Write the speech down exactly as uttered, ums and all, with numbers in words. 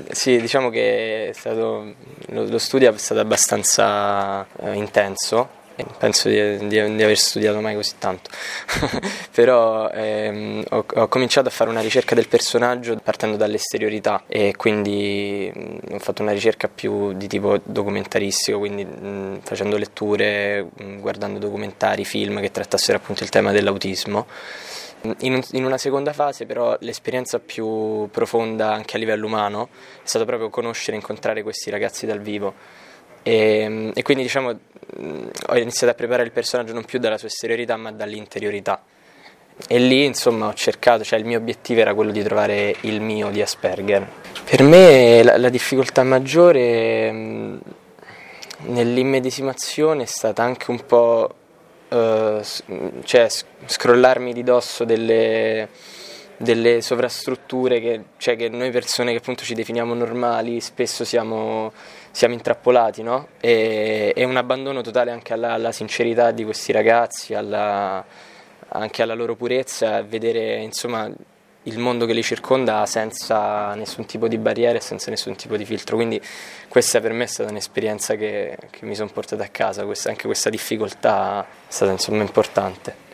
Sì, diciamo che è stato, lo, lo studio è stato abbastanza eh, intenso. Penso di, di, di aver studiato mai così tanto, però ehm, ho, ho cominciato a fare una ricerca del personaggio partendo dall'esteriorità e quindi mh, ho fatto una ricerca più di tipo documentaristico, quindi mh, facendo letture, mh, guardando documentari, film che trattassero appunto il tema dell'autismo. In, un, in una seconda fase però l'esperienza più profonda anche a livello umano è stato proprio conoscere e incontrare questi ragazzi dal vivo. E, e quindi diciamo ho iniziato a preparare il personaggio non più dalla sua esteriorità ma dall'interiorità e lì insomma ho cercato, cioè il mio obiettivo era quello di trovare il mio di Asperger. Per me la, la difficoltà maggiore mh, nell'immedesimazione è stata anche un po' uh, cioè scrollarmi di dosso delle delle sovrastrutture che, cioè, che noi persone che appunto ci definiamo normali spesso siamo, siamo intrappolati, no? E, e un abbandono totale anche alla, alla sincerità di questi ragazzi, alla, anche alla loro purezza, vedere insomma il mondo che li circonda senza nessun tipo di barriere e senza nessun tipo di filtro, quindi questa per me è stata un'esperienza che, che mi sono portato a casa, questa, anche questa difficoltà è stata insomma importante.